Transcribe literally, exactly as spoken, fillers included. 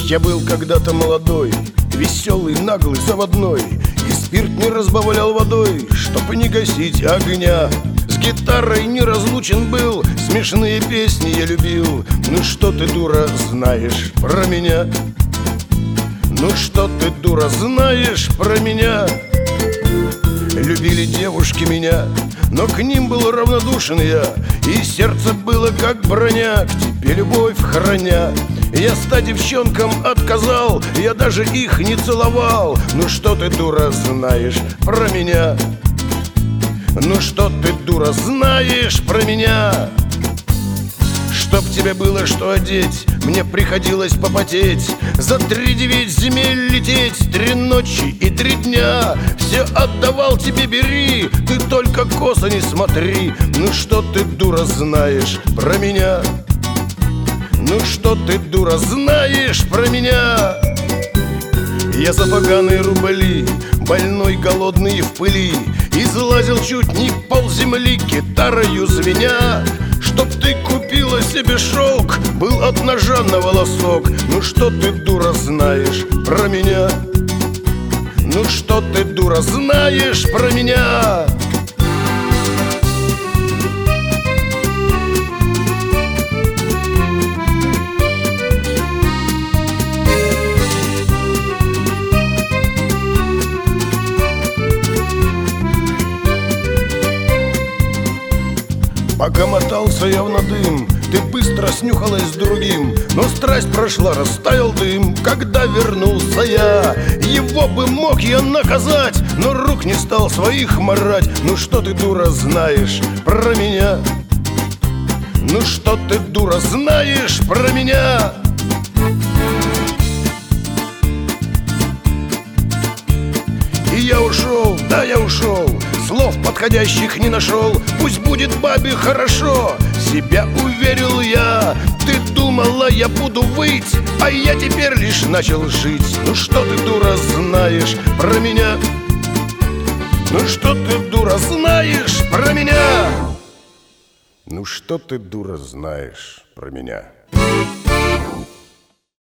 Я был когда-то молодой, веселый, наглый, заводной, и спирт не разбавлял водой, чтобы не гасить огня. С гитарой неразлучен был, смешные песни я любил. Ну что ты, дура, знаешь про меня? Ну что ты, дура, знаешь про меня? Любили девушки меня, но к ним был равнодушен я, и сердце было как броня, к тебе любовь храня. Я ста девчонкам отказал, я даже их не целовал. Ну что ты, дура, знаешь про меня? Ну что ты, дура, знаешь про меня? Чтоб тебе было что одеть, мне приходилось попотеть, за три девять земель лететь, три ночи и три дня. Все отдавал тебе, бери, ты только косо не смотри. Ну что ты, дура, знаешь про меня? Ну что ты, дура, знаешь про меня? Я за поганые рубли, больной, голодный в пыли, излазил чуть не полземли, гитарою звеня. Чтоб ты купила себе шелк, был от ножа на волосок. Ну что ты, дура, знаешь про меня? Ну что ты, дура, знаешь про меня? Пока мотался я в надым, ты быстро снюхалась с другим, но страсть прошла, растаял дым. Когда вернулся я, его бы мог я наказать, но рук не стал своих марать. Ну что ты, дура, знаешь про меня? Ну что ты, дура, знаешь про меня? И я ушел, да, я ушел, слов подходящих не нашел. Пусть будет бабе хорошо, себя уверил я. Ты думала, я буду выть, а я теперь лишь начал жить. Ну что ты, дура, знаешь про меня? Ну что ты, дура, знаешь про меня? Ну что ты, дура, знаешь про меня?